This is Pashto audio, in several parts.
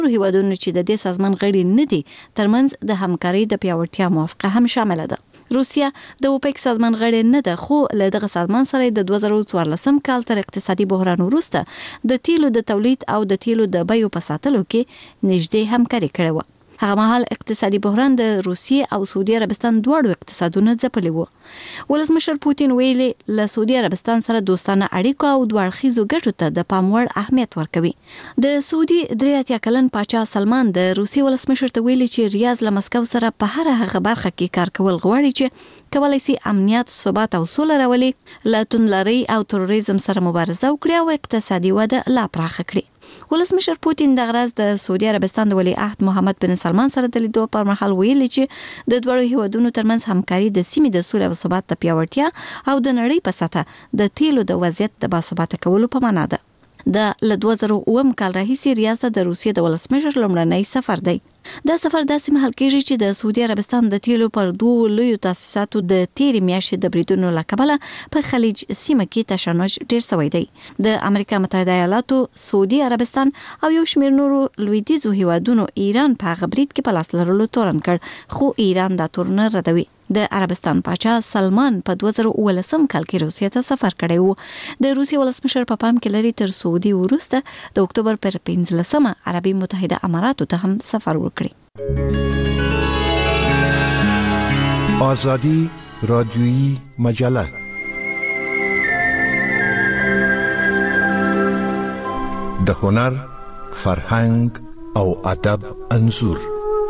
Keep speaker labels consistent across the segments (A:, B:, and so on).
A: هیوادونو چې د دې سازمان غړي نه دي ترمنځ د همکارۍ د پیاوړتیا موافقه هم شامل ده. روسیا د اوپک سازمان غړی نه ده، خو له دغه سازمان سره د 2014 کال تر اقتصادي بحران وروسته د تیلو د تولید او د تیلو د بیو په ساتلو کې نږدې همکاري کړې وه. هغه مهال اقتصادي بحران د روسیې او سعودي عربستان دواړو اقتصادونه ځپلي وو. ولسمشر پوتین ویلي له سعودي عربستان سره دوستانه اړیکو او دوه اړخیزو ګټو ته د پام وړ اهمیت ورکوي. د سعودي 83 کلن پاچا سلمان د روسي ولسمشر ته ویلي چې ریاض له مسکو سره په هر هغه برخه کې کار کول غواړي چې کولای شي امنیت، ثبات او سوله راولي، له توندلارۍ او تروریزم سره مبارزه وکړي او اقتصادي وده لا پراخه کړي. ولسمشر پوتین د غرض د سعودي عربستان د ولیعهد محمد بن سلمان سره د لیدو پر مهال ویلي چې د دوه هیوادونو ترمنځ همکاري د سیمې د سولې او ثبات د پیاوړتیا او د نړۍ په سطح د تیلو د وضعیت د باثباته کولو په معنا ده. د 2009 کال راهیسې ریاض ته د روسیې د ولسمشر لومړنی سفر دی. دا سفر داسې مهال کېږي چې د سعودي عربستان د تیلو پر دوه لویو تاسیساتو د تیرې میاشتې د بریدونو له کبله په خلیج سیمه کې تشنج ډېر شوی دی. د امریکا متحده ایالاتو، سعودي عربستان او یو شمېر نورو لویدیځو هیوادونو ایران په هغه برید کې په لاس لرلو تورن کړ، خو ایران دا تورن ردوي. د عربستان پاچا سلمان په 2019 کال کې روسیې ته سفر کړی و. د روسیې ولسمشر په پام کې لري تر سعودي وروسته د اکتوبر پر 15 عربي متحده اماراتو ته هم سفر وکړي.
B: آزادی رادیویی مجله د هنر، فرهنګ او ادب انځور.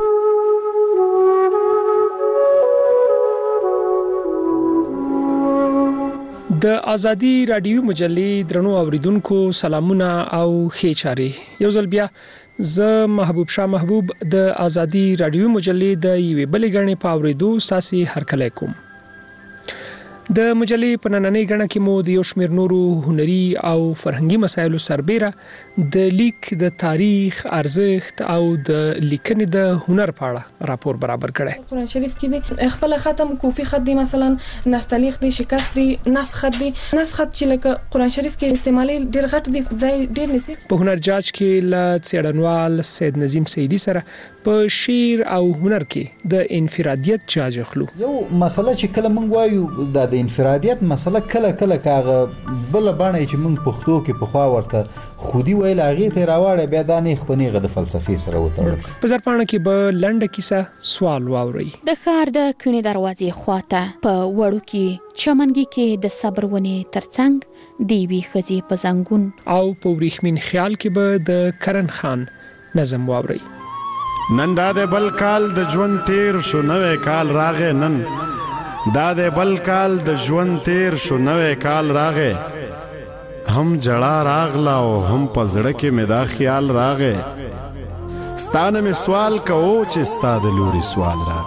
C: د ازادي رادیوي مجلې درنو اوریدونکو سلامونه او ښه چارې. یو ځل بیا زه محبوب شاه محبوب د ازادي رادیوي مجلې د یوې بلې غړنې په اوریدو ساسي هرکلی کوم. د مجلې په نننۍ غړنه کې مو د یو شمېر نورو هنري او فرهنګي مسایلو سربېره د لیک د تاریخ، ارزښت او د لیکنې د هنر په اړه راپور برابر کړی.
D: قرآن شریف کې د خپل ختم کوفی خط دی، مثلا نستعلیق دی، شکست دی، نسخ خط دی. نسخ خط چې لکه قرآن شریف کې استعمالي ډېر غټ دی، ځای ډېر نسی.
C: په هنر جاج کې له څېړنوال سید نظیم سیدی سره په شعر او هنر کې د انفرادیت جاج اخلو.
E: یو مسله چې کله موږ وایو د انفرادیت مسله کله کاغه بل باندې چې موږ پښتو کې په خوا ورته خودي ویل هغه ته راوړې بیا د نه خپنیغه د فلسفي سره وتړل.
C: په زرپانه کې به لنډه کیسه سوال واوري.
F: د ښار د کونې دروازې خواته په وړو کې چمنګي کې د صبر ونې ترڅنګ دیوی خزي په زنګون
C: او په وریښمین خیال کې به د کرن خان نظم واوري.
G: نن دا د بل کال د ژوند تیر شو، نوې کال راغې. نن دا د بل کال د ژوند تیر شو، نوې کال راغې. هم جړه راغلا او هم په زړه کې مې دا خیال راغې. ستانه مې سوال کوو چې ستا د لوري سوال را.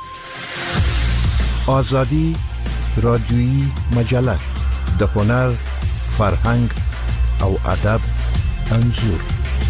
B: آزادی رادیویی مجله د هنر، فرهنګ او ادب انځور.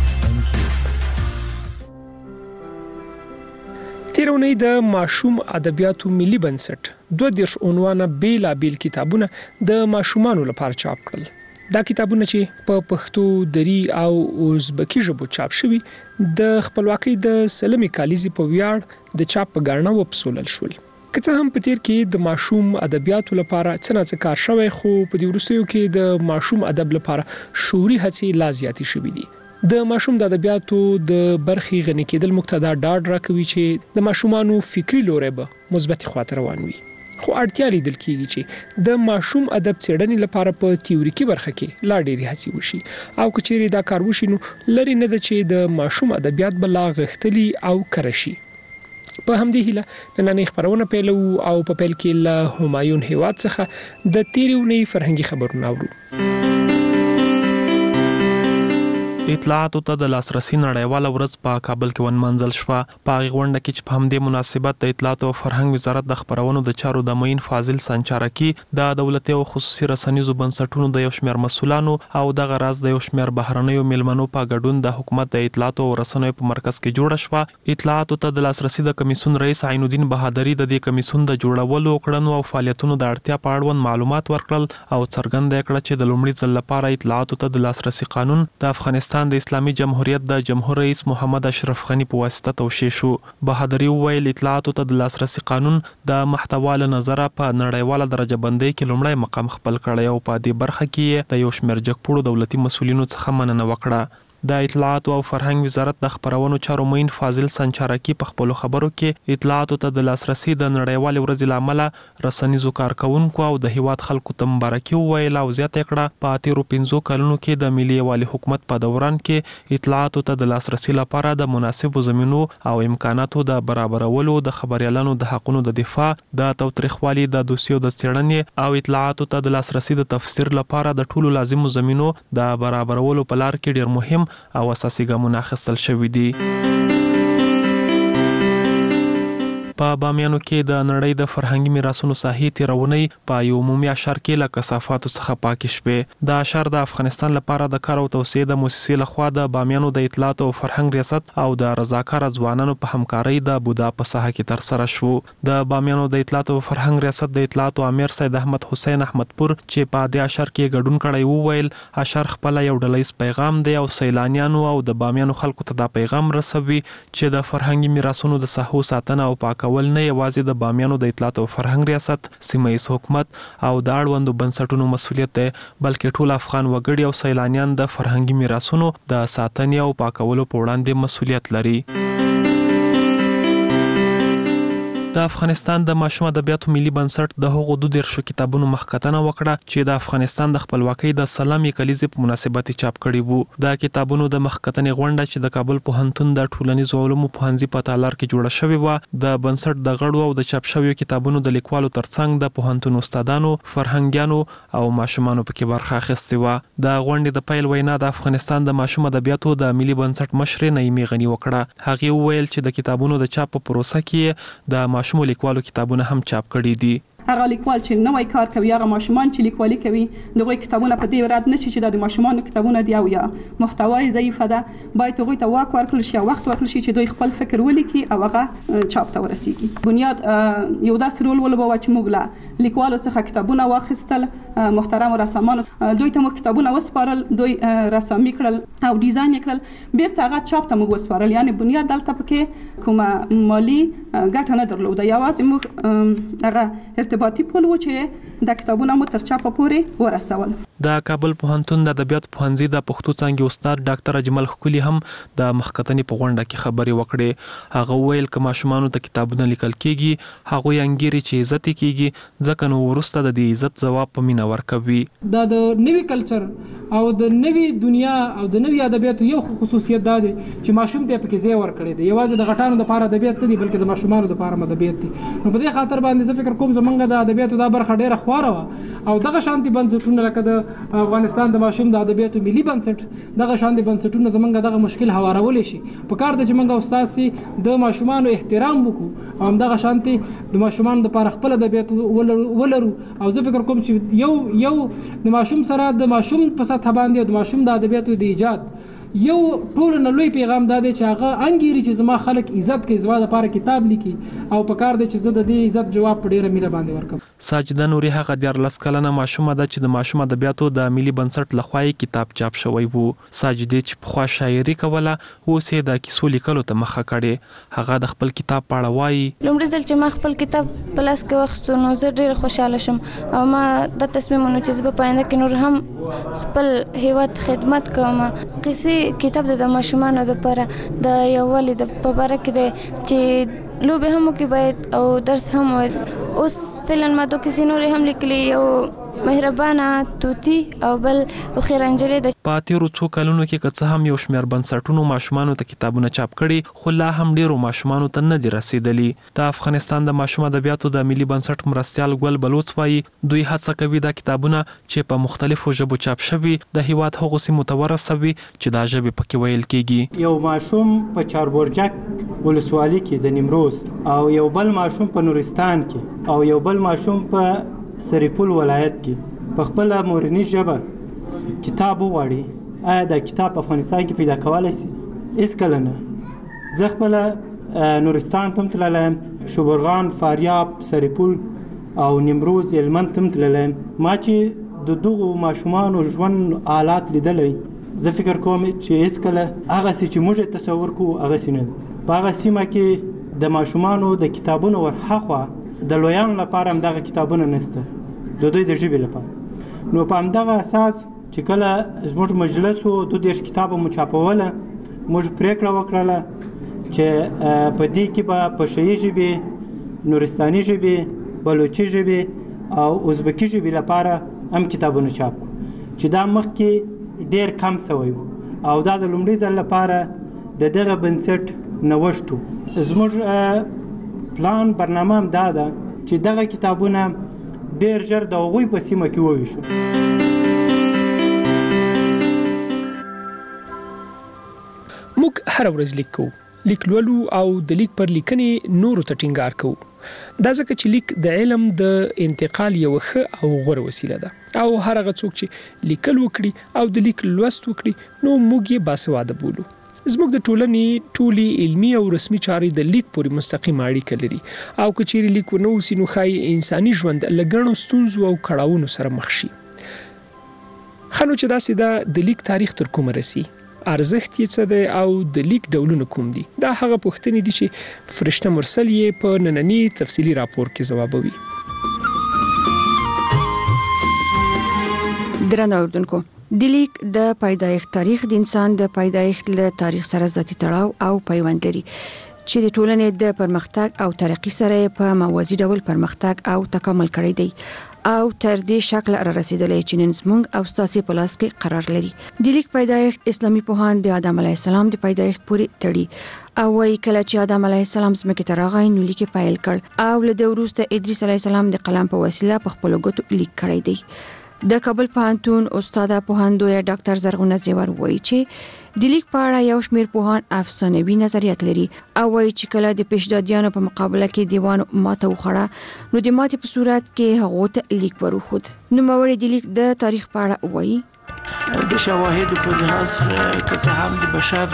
C: تیرونی د ماشوم ادبیاتو ملي بنسټ 22 عنوانه بیلابیل کتابونه د ماشومانو لپاره چاپ کړل. دا کتابونه چې په پښتو، دری او ازبکی ژبو چاپ شوي د خپلواکۍ د سلمې کالیزې په ویاړ د چاپ په ګڼه وپسولل شول. که څه هم په تیر کې د ماشوم ادبیاتو لپاره څه کار شوی، خو په دې وروستیو کې د ماشوم ادب لپاره شعوري هڅې لا زیاتې شوي دي. د ماشوم د ادبیاتو د برخې غني کېدل مقتدا ډاډ راکوي چې د ماشومانو فکری لوري به مثبت خواته روان وي. خو اړتیا لیدل کېږي چې د ماشوم ادب څېړنې لپاره په تیوریکي برخه کې لا ډېرې هڅې وشي، او که چیرې دا کار وشي نو لري نه ده چې د ماشوم ادبیات به لا غښتلي او کره شي. په همدې هیله نننۍ خپرونه پیلو او په پیل کې له همایون هیواد څخه د تیرې اونۍ فرهنګي خبرونه اورو.
H: اطلاعاتو ته د لاسرسي نړیواله ورځ په کابل کې ونمنځل شوه. په هغې غونډه کې چې په همدې مناسبت د اطلاعاتو او فرهنګ وزارت د خپرونو د چارو د معین فاضل سنچارکي د دولتي او خصوصي رسنیزو بنسټونو د یو شمېر مسؤلانو او دغه راز د یو شمېر بهرنیو میلمنو په ګډون د حکومت د اطلاعاتو او رسنیو په مرکز کې جوړه شوه. اطلاعاتو ته د لاسرسي د کمیسیون رئیس عین الدین بهادري د دې کمیسیون د جوړولو، کړنو او فعالیتونو د اړتیا په اړوند معلومات ورکړل او څرګنده کړه چې د لومړي ځل لپاره اطلاعاتو ته د لاسرسي قانون د افغانستان افغانستان د اسلامي جمهوریت د جمهور رئیس محمد اشرف غنی په واسطه توشیح شو. بهادری وویل اطلاعاتو ته د لاسرسي قانون د محتوا له نظره په نړیواله درجه بندۍ کې لومړی مقام خپل کړی او په دې برخه کې د یو شمېر جګپوړو دولتي مسؤلینو څخه مننه وکړه. د اطلاعاتو او فرهنګ وزارت د خبرونو چارو معین فاضل سنچارکی په خپلو خبرو کې اطلاعاتو ته د لاسرسي د نړیوال ورځې لامل رسنیزو کارکونکو او د هیواد خلکو ته مبارکي وویل او زیاته کړه په تیرو 5 کلونو کې د ملي یووالي حکومت په دوران کې اطلاعاتو ته د لاسرسي لپاره د مناسبو زمینو او امکاناتو د برابرولو، د خبريالانو د حقوقو د دفاع، د توتریخوالي د دوسیو د څېړنې او اطلاعاتو ته د لاسرسي د تفسیر لپاره د ټولو لازمو زمینو د برابرولو په لار کې ډېر مهم او اساسي ګامونه اخیستل شوي دي. په بامیانو کې د نړۍ د فرهنګي میراثونو ساحې تیرونی په یو عمومي اشر کې له کثافاتو څخه پاکې شوې. دا اشر د افغانستان لپاره د کار او توسعې د موسسې لخوا د بامیانو د اطلاعات او فرهنګ ریاست او د رضاکار ځوانانو په همکارۍ د بودا په ساحه کې ترسره شو. د بامیانو د اطلاعات او فرهنګ ریاست د اطلاعات امیر سید احمد حسین احمدپور چې په دې اشر کې ګډون کړی وویل اشر خپل یو ډلهیز پیغام دی او سیلانیانو او د بامیانو خلکو ته دا پیغام رسوي چې د فرهنګي میراثونو د ساحو ساتنه او پاکول نه یوازې د بامیانو د اطلاعات او فرهنګ ریاست، سیمه ییز حکومت او د اړوندو بنسټونو مسؤلیت دی، بلکې ټول افغان وګړي او سیلانیان د فرهنګي میراثونو د ساتنې او پاکولو په وړاندې مسؤلیت لري. د افغانستان د ماشوم ادبیاتو ملي بنسټ د هغو 12 کتابونو مخکتنه وکړه چې د افغانستان د خپلواکۍ د سلامي کلیزې په مناسبت چاپ کړي وو. د کتابونو د مخکتنې غونډه چې د کابل پوهنتون د ټولنیزو علومو پوهنځي په تالار کې جوړه شوې و، د بنسټ د غړو او د چاپ شویو کتابونو د لیکوالو ترڅنګ د پوهنتون استادانو، فرهنګیانو او ماشومانو پکې برخه اخیستې و. د غونډې د پیل وینا د افغانستان د ماشوم ادبیاتو د ملي بنسټ مشر نعیمي غنی وکړه. هغه وویل چې د کتابونو د چاپ په پروسه کې د ماشوم لیکوالو کتابونه هم چاپ کړي دي.
I: هغه لیکوال چې نوې کار کوي، هغه ماشومان چې لیکوالي کوي، دغه کتابونه په دې رد نشي چې د ماشومان کتابونه دی او یا محتوای ضعیف ده، باید هغه ته واک ورکړل شي او وخت ورکړل شي چې دوی خپل فکر ولیکي او هغه چاپ ته ورسیږي. بنیاد یو داسې رول ولوبوه چې موږ له لیکوالو څخه کتابونه واخیستل، محترم رسامانو دوی ته موږ کتابونه وسپارل، دوی رسامي کړل او ډیزاین کړل، بیرته هغه چاپ ته موږ وسپارل. یعنی بنیاد دلته پکې کومه مالی ګټه نه درلوده، یوازې موږ هغه ارتباطي پول و چې د کتابونو مو تر چاپه پورې ورسول.
H: د کابل پوهنتون د ادبیات پوهنځي د پښتو څانګې استاد ډاکټر اجمل خولي هم د مخکتنې په غونډه کې خبرې وکړې. هغه ویل چې ماشومانو ته کتابونه لیکل کېږي، هغه انګیري چې عزت کېږي، ځکه نو ورسته د دې عزت ځواب په مینا ورکوي.
J: دا د نوي کلچر او د نوي دنیا او د نوي ادبیاتو یو خصوصیت دا دی چې ماشوم ته پکې ځای ورکړي دی. یوازې د غټانو لپاره ادبیات نه دي بلکې د ماشومانو لپاره ادبیات دي. نو په دې خاطر باندې زه فکر کوم زمونږ د ادبیاتو دا برخه ډیره خواره و او دغه شانتي بنسټونه لکه د افغانستان د ماشوم د ادبیاتو ملي بنسټ، دغه شانتي بنسټونه زمونږ دغه مشکل هوارول شي. په کار د چې موږ استاد سي د ماشومانو احترام وکړو او دغه شانتي د ماشومانو لپاره خپل ادبیات ولرو. او زه فکر کوم چې یو د ماشوم سره د ماشوم په سطح باندې د ماشوم د ادبیاتو د ایجاد یو ټول نه لوی پیغام دا دی چې هغه انګیري چې زما خلک عزت کوي، زما لپاره کتاب لیکي او په کار دی چې زه د دې عزت جواب په ډیره میله باندې ورکم.
H: ساجده نوري هغه 14 کلنه ماشومه ده چې د ماشوم ادبیاتو د ملي بنسټ لخوا کتاب چاپ شوی وو. ساجده چې په خوا شاعري کوله اوس یې د کیسو لیکلو ته مخه کړي. هغه د خپل کتاب په اړه وایي:
K: لومړی ځل چې ما خپل کتاب په لاس کې واخیستو نو زه ډیره خوشاله شوم او ما د تصمیم ونیو چې زه په آینده کې نور هم خپل هیواد خدمت کوم. قصې کتاب د ماشومانو لپاره د یووالي د په اړه کې دی چې لوبې هم وکړي باید او درس هم وایي. اوس فعلا ما دوه کیسې نورې هم لیکلي، یو مهربانه توتی او بل خیر انجلي. د
H: په تیرو څو کلونو کې که څه هم یو شمېر بنسټونو ماشومانو ته کتابونه چاپ کړي، خو لا هم ډیرو ماشومانو ته نه دي رسیدلي. د افغانستان د ماشوم ادبیاتو د ملي بنسټ مرستیال ګل بلوڅ وایي دوی هڅه کوي دا کتابونه چې په مختلفو ژبو چاپ شوي د هیواد هغو سیمو ته ورسوي چې دا ژبې پکې ویل کېږي.
L: یو ماشوم په چاربرجک ولسوالۍ کې د نیمروز او یو بل ماشوم په نورستان کې او یو بل ماشوم په سرپل ولایت کې په خپل مورنۍ ژبه کتاب وغواړي، آیا دا کتاب په افغانستان کې پیدا کولای شي؟ هیڅ کله نه. زه خپل نورستان ته تللی یم، شبرغان، فاریاب، سرپل او نیمروز، هلمند ته تللی یم. ما چې د دغو ماشومانو ژوند حالات لیدلی، زه فکر کوم چې هیڅ کله هغه چې موږ تصور کوو هغه سینه په هغه سیمه کې د ماشومانو د کتابونو ورخوا د لویانو لپاره هم دغه کتابونه نشته د دوی د ژبې لپاره. نو په همدغه اساس چې کله زموږ مجلس و 22 کتابه مو چاپوله موږ پریکړه وکړله چې په دې کې به پښتو ژبې، نورستاني ژبې، بلوچي ژبې او ازبکي ژبې لپاره هم کتابونه چاپ کړو چې دا مخکې ډېر کم شوی او دا د لومړي ځل لپاره د دغه بنسټ نوښت و. زموږ پلان برنامه هم دا ده چې دغه کتابونه ډېر ژر د هغوی په سیمه کې وویشو.
C: موږ هر ورځ لیک کوو، لیک لولو او د لیک پر لیکنې نورو ته ټینګار کوو. دا ځکه چې لیک د علم د انتقال یو ښه او غوره وسیله ده او هر هغه څوک چې لیکل وکړي او د لیک لوست وکړي نو موږ یې باسواده بولو. زموږ د ټولنې ټولي علمي او رسمي چارې د لیک پورې مستقیم اړیکه لري او که چیرې لیک ونه وسي نو ښایي انساني ژوند له ګڼو ستونزو او کړاوونو سره مخ شي. ښه نو چې داسې ده د لیک تاریخ تر کومه رسي، ارزښت یې څه دی او د لیک ډولونه کوم دي؟ دا هغه پوښتنې دي چې فرشته مرسل یې په نننی تفصیلي راپور کې ځوابوي.
M: درنو اوردونکو، د لیک د پیدایښت تاریخ د انسان د پیدایښت له تاریخ سره ذاتي تړاو او پیوند لري چې د ټولنې د پرمختګ او ترقی سره په موازي ډول پرمختګ او تکامل کړی دی او تر دې شکل را رسیدلې چې نن زموږ او ستاسو په لاس کې قرار لري. د لیک پیدایښت اسلامي پوهان د آدم علیه السلام د پیدایښت پورې تړي او وايي کله چې آدم علیه السلام زمکه ته راغی نو لیک پیل کړ او له دې وروسته ادریس علیه السلام د قلم په وسیله په خپل ګوتو لیک کړی دی. د کابل پوهنتون استاد پوهندوی ډاکټر زرغونه زیور وایي چې د لیک په اړه یو شمېر پوهان افسانوي نظریات لري او وایي چې کله د پېشدادیانو په مقابله کې دیوان ماته وخوړه نو د ماتې په صورت کې هغه ته لیک ورخود. نوموړی د لیک د تاریخ په اړه وایي
N: د شواهد په لحاظ که څه هم د بشر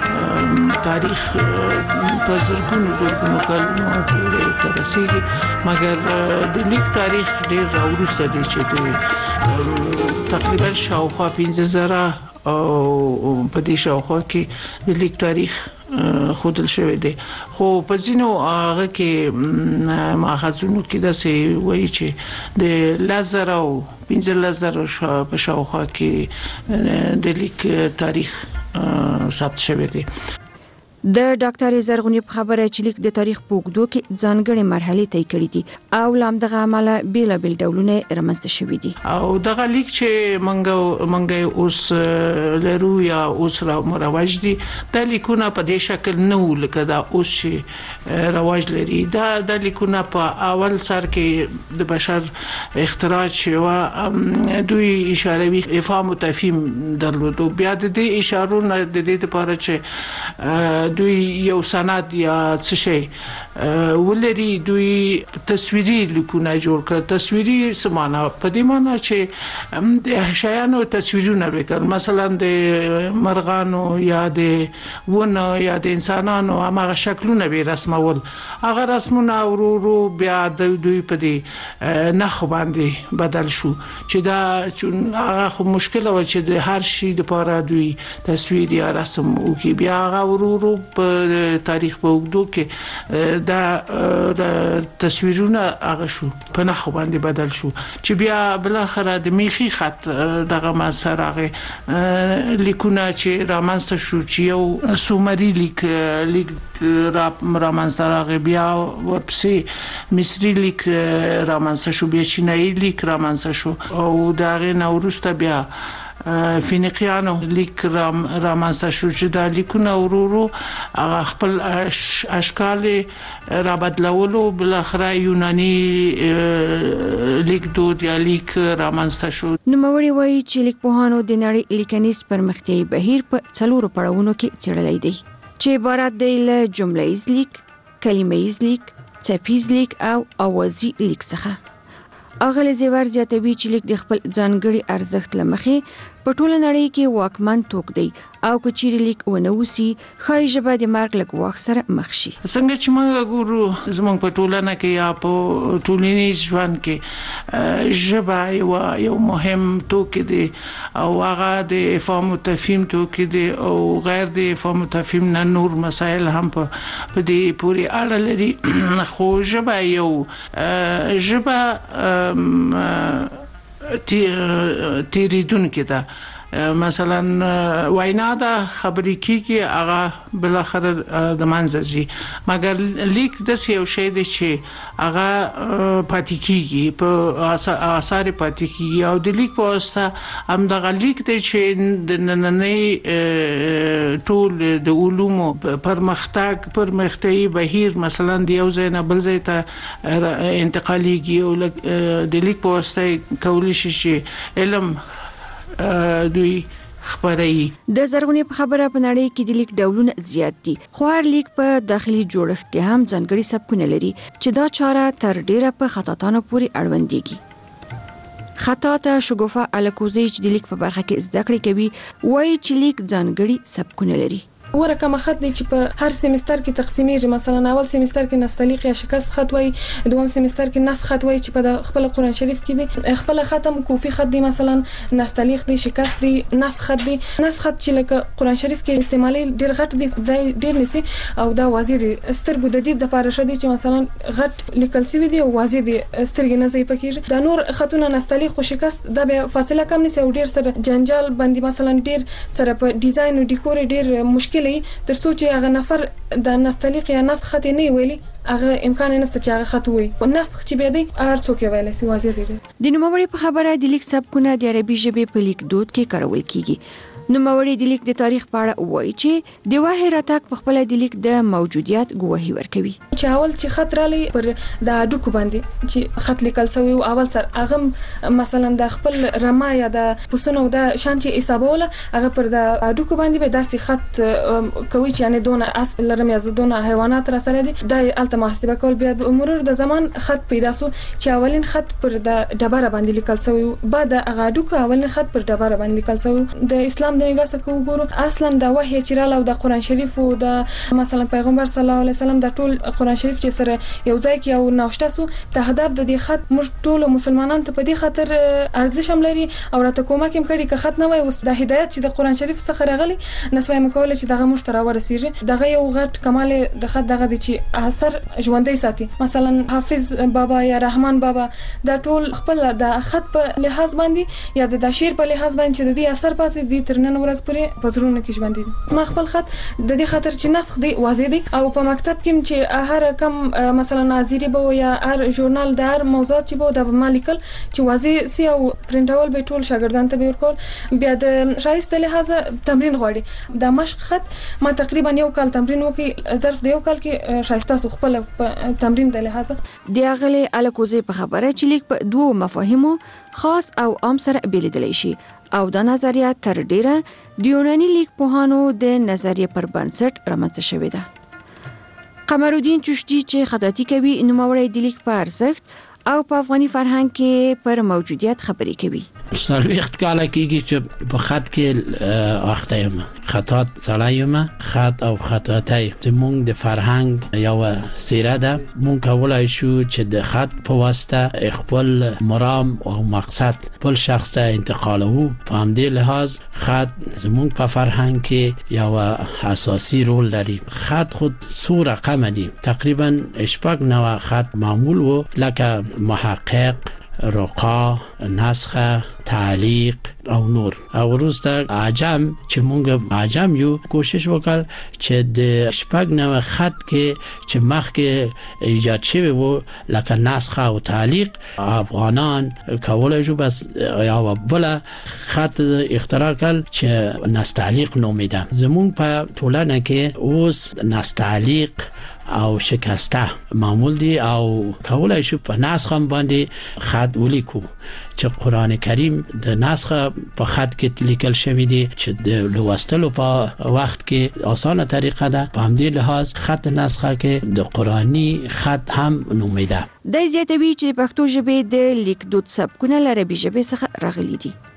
N: تاریخ په زرګونو کلونو پورې ته رسیږي مګر د لیک تاریخ ډېر راوروسته دی چې تقریبا شاوخوا 15,000 او په دې شاوخوا کې د لیک تاریخ خودل شوی دی. خو په ځینو هغه کې ماخذونو کې د سي وایي چې د لزر او 15,000 په شاوخوا کې د لیک تاریخ ثبت شوی دی.
M: د ډاکټر زرغونی په خبره چې لیک د تاریخ په اوږدو کې ځانګړي مرحلې طی کړې دي او لامدغه عمله بیلابل ډولونه رامنځته شوي دي
N: او دغه لیک چې منګه اوس لرو یا اوس رواج دي د لیکونه په دې شکل نه ولکه دا اوس رواج لري. دا د لیکونه په اول سر کې د بشر اختراع شوه دوی اشاروي افهام او تفهیم درلودو بیا د دې اشارو نه د دې لپاره چې دوی یو سند یا څه شي ولري دوی تصویري لیکونه جوړ کړ. تصویري سمانه په دې معنی چې د شیانو تصویرونه وکړ مثلا د مرغانو یا د ونه یا د انسانانو هغه شکلونه به رسمول هغه رسمونه ورو بیا د دوی په دې نخ باندې بدل شو چې دا هغه مشکل و چې د هر شي لپاره دوی تصویر یا رسم او کې بیا هغه ورو په تاریخ په وګړو کې دا تصویرونه هغه شو په نخ باندې بدل شو چې بیا بل اخر د میخي خط دغه مسره لیکونه چې رامنځته شو چې یو سومري لیک رامنځته راغی بیا ورپسې مصري لیک رامنځته شو بیا چینایي لیک رامنځته شو او دغه نورسته بیا فینیقیانو لیک رامنځته شو چې د لیکونو ورورو خپل اشکال را بدلولو بل اخر یوناني لیک دود یا لیک رامنځته شو.
M: نوموړی وایي چې لیکپوهانو د نړۍ لیکنیز پرمختیايي بهیر په څلورو پړاوونو کې څېړلی دی چې عبارت دی له جمله‌ییز لیک، کلمه‌ییز لیک، څپیز لیک او اوازي لیک څخه. اغلی زیور زیاتوي چې لیک د خپل ځانګړي ارزښت لمخې په ټوله نړۍ کې واکمن توک دی او کچيري لیک ونوسی خای ژبه د مارک لګ واخ سره مخ شي.
N: څنګه چې موږ ګورو زموږ په ټولنه کې یا په ټولنیز ژوند کې ژبه یو مهم توک دی او هغه د افهام او تفهیم توک دی او غیر د افهام او تفهیم نه نور مسائل هم په دې پوری اړه لري. خو ژبه یو ژبه تیریدونکې ده. مثلا وینا ده خبرې کیږي هغه بل اخر د منځي مګر لیک د یو شی دی چې هغه پاتې کیږي په آثار پاتې کیږي او د لیک په واسطه هم د لیک دی چې د نننۍ ټول د علومو پرمختګي بهیر مثلا د یو ځای نه بل ځای ته انتقاليږي او د لیک په واسطه کولی شي چې علم دوی خبري.
M: د زرغونې په خبره په نړۍ کې د لیک ډولونه زیات دي خو هر لیک په داخلي جوړښت کې هم ځانګړي سبکونه لري چې دا چاره تر ډیره په خطاطانو پورې اړوندېږي. خطاط شګوفه الکوزي چې د لیک په برخه کې زده کړې کوي وایي چې لیک ځانګړي سبکونه لري.
D: ورکه خط دی چې په هر سیمستر کې تقسیمیږي. مثلا اول سیمستر کې نستعلیق یا شکست خط وای، دوم سیمستر کې نسخ خط وای چې په خپل قرآن شریف کې دی، خپل ختم کوفی خط دی، مثلا نستعلیق دی، شکست دی، نسخ خط دی. نسخ خط چې لکه قرآن شریف کې استعمالي ډیر غټ دی، ځای ډیر نسی او دا واضح دی. سترګو د دې د پاره شدي چې مثلا غټ لیکل شوی دی او واضح دی، سترګې نه ځای پکې. دا نور خطونه نستعلیق او شکست دا به فاصله کم نسی او ډیر سره جنجال باندې مثلا ډیر سره په ډیزاین او ډیکور ډیر مشکل تر څو چې هغه نفر د نستعلیق یا نسخ خط نه ویلي هغه امکان نشته چې هغه خط وي او نسخ چې به دی هر څوک ویلی سي واضح دی.
M: د نوموړي په خبره د لیک سبکونه د عربي ژبې په لیک دود کې کارول کیږي. نوموړي د لیک د تاریخ په اړه وایي چې د وحی راتګ په خپل د لیک د موجودیت ګواهی ورکوي.
D: چې اول چې خط رالی پر د اډوکو باندې چې خط لیکل شوی او اول سر هغه مثلا د خپل رما یا د پسونو د شان چې حسابوله هغه پر د اډوکو باندې به داسې خط کوي چې یعنی دونه اسب لرم یا دونه حیوانات را سره دي د الته محاسبه کول. بیا مرور د زمان خط پیدا سو چې اولین خط پر د ډبره باندې لیکل شوی، بعد هغه اډوکو اولین خط پر ډبره باندې لیکل شوی. د اسلام د نگاه څخه وګورو اصلا د وحی چې رااله او د قرآن شریف او د مثلا پیغمبر صلی الله علیه وسلم د ټول قرآن شریف چې سره یو ځای کې او نوشته سو ته هدف د دې خط موږ ټول مسلمانانو ته په دې خاطر ارزش هم لري او راته کومک هم کړي که خط نه وای اوس د هدایت چې د قرآن شریف څخه راغلي نسوي مکول چې دغه مشترا ورسیږي. دغه یو غټ کمال د خط دغه د چې اثر ژوندۍ ساتي. مثلا حافظ بابا یا رحمان بابا دا ټول خپل د خط په لحاظ باندې یا د شعر په لحاظ باندې چې د دې اثر پاتې دي تر نن ورځ پورې په زړونو کې ژوند دي. ما خپل خط د دې خاطر چې نسخ دی واضح دی او په مکتب کې چې هر کم مثلا ناظری به یا هر ژورنال د هر موضوعات چې به د مالکل چې واضح سی او پرنټول به ټول شاګردانو ته به ورکول. بیا د شایسته لحاظ تمرین غواړي. د مشق خط ما تقریبا یو کال تمرین وکي، ظرف د یو کال کې شایسته خپل تمرین د لحاظ
M: د اغلی الکوزي په خبره چې لیک په دوه مفاهیمو خاص او عام سره بیلیدلی شي او دا نظریه تر ډیره د یوناني لیک پوهانو د نظریه پر بنسټ رامنځته شوې ده. قمرالدین چشتی چې خطاطي کوي نوموړی د لیک په ارزښت او په افغاني فرهنګ کې پر موجودیت خبرې کوي.
O: سالویخت کاله کېږي چې په خط کې اخته یم، خطاط سړی یم. خط او خطاطي زموږ د فرهنګ یو سیره ده. موږ کولای شو چې د خط په واسطه خپل مرام او مقصد بل شخص ته انتقالوو. په همدې لحاظ خط زموږ په فرهنګ کې یو اساسي رول لري. خط خود څو رقم دي، تقریبا 9 خط معمول وو لکه محقق، رقا، نسخه، تعلیق او نور. او وروسته عجم چې مونږ عجم یو کوشش وکړ چې د 9 خط کې چې مخکې ایجاد شوی وو لکه نسخه او تعلیق افغانان کولای شو بس یا بل خط اختراع کړ چې نستعلیق نومیده. زمونږ په ټولنه کې اوس نستعلیق او شکسته معمول دي او کولای شو په نسخه باندې خط ولیکو چې قرآن کریم د نسخه په خط کې لیکل شوی دی چې د لوستلو په وخت کې اسانه طریقه ده. په همدې لحاظ خط نسخه کې د قرآنی خط هم نومیده.
M: د زیاتوي چې پښتو ژبه د لیک دود سبکونه له عربي ژبې څخه راغلي دي.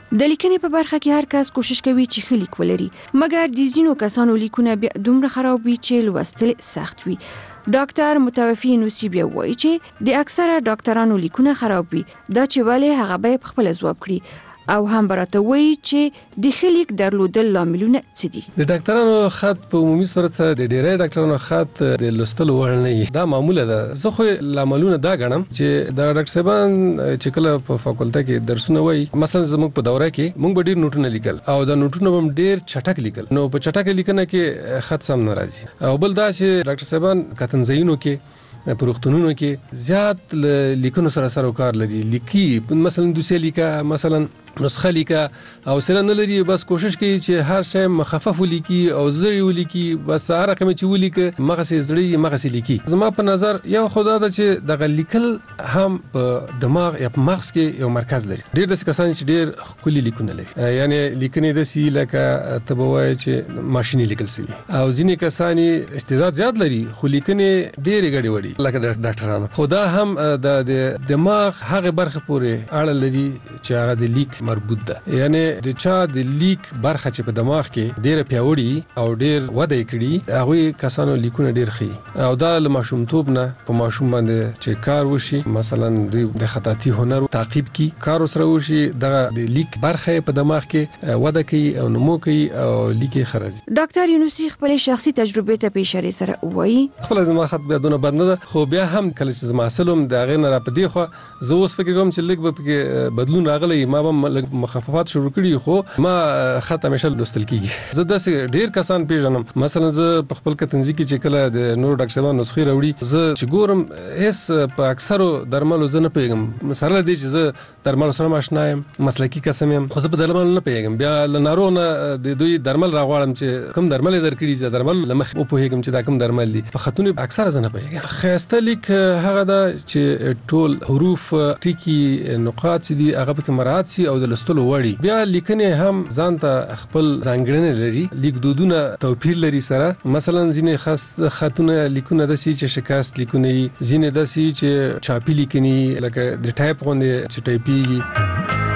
M: د لیکنې په برخه کې هر کس کوشش کوي چې ښه لیک ولري، مګر د ځینو کسانو لیکونه بیا دومره خراب وي چې لوستل سخت وي. ډاکټر متوفی نوسی بیا وایي چې د اکثره ډاکټرانو لیکونه خراب وي، دا چې ولې هغه به په خپل ځواب کړي او هم براته وایي چې د خلیک درلودل لاملونه څه دي.
P: د ډاکټرانو خط په عمومي صورت د ډیری ډاکټرانو خط د لوستلو وړ نه وي. دا معموله ده. زه خو لاملونه دا غنم چې د ډاکټر صاحبان چې کله په فاکولټه کې درسونه وایي، مثلا زموږ په دوره کې موږ به ډیر نوټونه لیکل او دا نوټونه هم ډیر چټک لیکل، نو په چټک لیکنه کې خط سم نه راځي. او بل دا چې ډاکټر صاحبان کتنځایونو کې په روغتونونو کې زیات لیکونو سره کار لري، لیکي مثلا دوسیه لیکه، مثلا نسخه لیکه او سره نه لري، بس کوشش کوي چې هر شی مخفف ولیکي او زړی ولیکي، بس هر رقم چې ولیکي مغه زړی مغه لیکي. زما په نظر یو خدای دا چې د لیکل هم په دماغ یا په مغز کې یو مرکز لري. ډیر د کسان چې ډیر خولي لیکونه لري، یعنی لیکنې د سی لکه تبوای چې ماشيني لیکل سي، او ځینې کسان استعداد زیات لري خو لیکنې ډیر غړي وړي لکه ډاکټرانو. خدا هم د دماغ هغه برخه پورې اړه لري چې هغه د لیک مربوط ده. یعنی د چا د لیک برخه چې په دماغ کې ډیره پیاوړي او ډیر وده کړي، هغه کسانو لیکونه ډیر خي او دا له ماشومتوب نه په ماشوم باندې چې کار وشي، مثلا د خطاطي هنر تعقیب کی کار سره وشي، د لیک برخه په دماغ کې وده کوي او نمو کوي او لیکي خرازي.
M: ډاکټر یونسی خپل شخصي تجربه ته په اشاره سره وایي
P: خپل زما خط بیا دونه بد نه ده، خو بیا هم کله چې زما اصلم د غیر نه را پدې خو زه اوس فکر کوم چې لیک به کې بدلون راغلی، ما به مخففات شروع کړي، خو ما خط همیشه لوستل کیږي. زه داسې ډیر کسان پیژنم، مثلا زه په خپل کتنځي کې چې کله د نور ډاکټر صاحب نسخې راوړي، زه چې ګورم هیڅ په اکثرو درملو زه نه پیږم، سره دې چې زه درمل سره آشنا یم، مسلکی کسم یم، خو زه په درمل نه پیږم. بیا له نارونه د دوی درمل راغواړم چې کوم درمل درکړي، چې درمل لمخ او په هیګم چې دا کوم درمل دي، په خطونه اکثره زه نه پیږم. خاصه لیک هغه دا چې ټول حروف ټکی نقاط دي هغه په مراعات سي او د لستلو وړي. بیا لیکنې هم ځان ته خپل ځانګړنې لري، لیک دودونه توپیر لري سره. مثلا ځینې خاص خطونه لیکونه د سي چې شکست لیکونه، ځینې د سي چې چاپی لیکنې لکه د ټایپ غونډه چې ټایپي.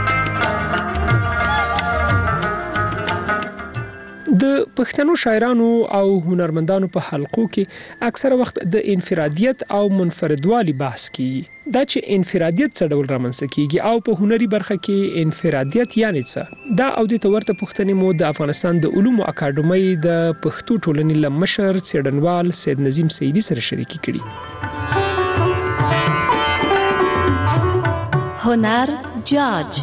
C: د پښتنو شاعرانو او هنرمندانو په حلقو کې اکثره وخت د انفرادیت او منفردوالي بحث کیږي. دا چې انفرادیت څه ډول رامنځته کیږي او په هنري برخه کې انفرادیت یعنی څه، دا او د تورته پښتنې مو د افغانستان د علومو اکاډمۍ د پښتو ټولنې لمشر څېړنوال سید نظیم سیدی سره شریکي کړي.
A: هنر جاج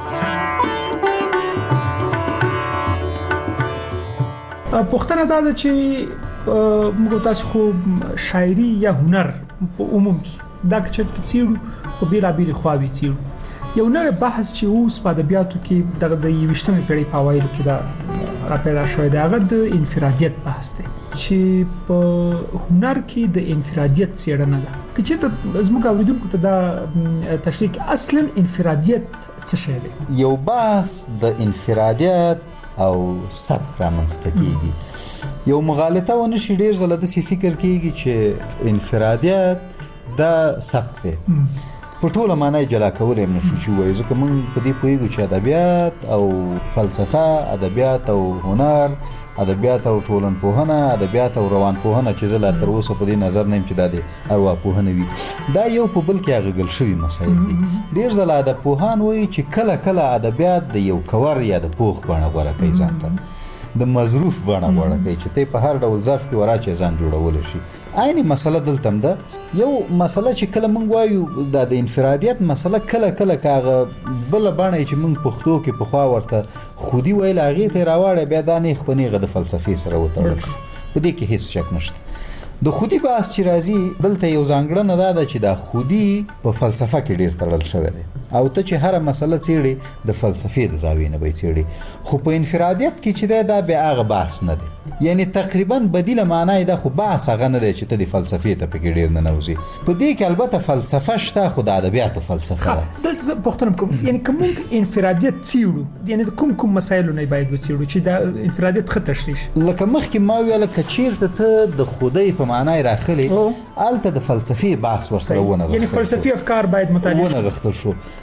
J: پوښتنه دا ده چې موږ تاسو خو شاعري یا هنر په عموم کې دا چې څیړو خو بیلابیل خواوي څیړو، یو نوې بحث چې اوس په ادبیاتو کې د 21مې پیړۍ په اوایلو کې دا را پیدا شوی دی، هغه د انفرادیت بحث دی چې په هنر کې د انفرادیت څېړنه ده. که چې زموږ اوریدونکو ته دا تشریح اصلا انفرادیت څه شی دی؟
E: یو بحث د انفرادیت او سبک رامنځته کیږي. یو مغالطه ونه شي ډیر زله د فکر کیږي چې انفرادیت دا سبک دی، په ټوله معنی جلا کول هم نشو چې وایي، ځکه موږ په دې پوهیږو چې ادبیات او فلسفه، ادبیات او هنر، ادبیات او ټولنپوهنه، ادبیات او روانپوهنه چې زله تر اوسه په دې نظر نه يم چې دا د ارواپوهنه وي، دا یو په بل کې غږل شوی مسایل دي. ډیر زله ادبپوهان وایي چې کله کله ادبیات د یو کور یا د پوخ بڼه غوړه کوي، ځان ته د مظروف بڼه غوړه کوي چې ته په هر ډول ظرف کې وراچې ځان جوړول شي. عین مسله دلته هم ده. یو مسله چې کله موږ وایو د انفرادیت مسله، کله کله کاغه بل باندې چې موږ پښتو کې په خوا ورته خودي ویل هغه ته راوړې، بیا د نه خپنیغه د فلسفي سره وتړل، په دې کې هیڅ شک نشته. د خودي بحث چې راځي دلته یو ځانګړنه ده چې دا خودي په فلسفه کې ډیر تړل شوی دی، او ته چې هر مسله څېړي د فلسفې د زاویې نه به څېړي، خو په انفرادیت کې چې دا بیا هغه بحث نه دی، یعنی تقریبا بدیله معنی ده، خو بحث هغه نه دی چې ته د فلسفې ته پکې ډیر نه نوځي. په دې کې البته فلسفه شته، خو د ادبیاتو فلسفه ده.
J: دلته پوښتنه کوم، یعنی کوم انفرادیت څېړو، یعنی کوم مسایلو نه باید وڅېړو چې دا انفرادیت ښه تشریح،
E: لکه مخکې ما ویل کچیرته ته د خدای په معنی راخلي، الته د فلسفي بحث ورسره ونه،
J: یعنی فلسفي افکار باید مطالعه
E: ونه غختل شو.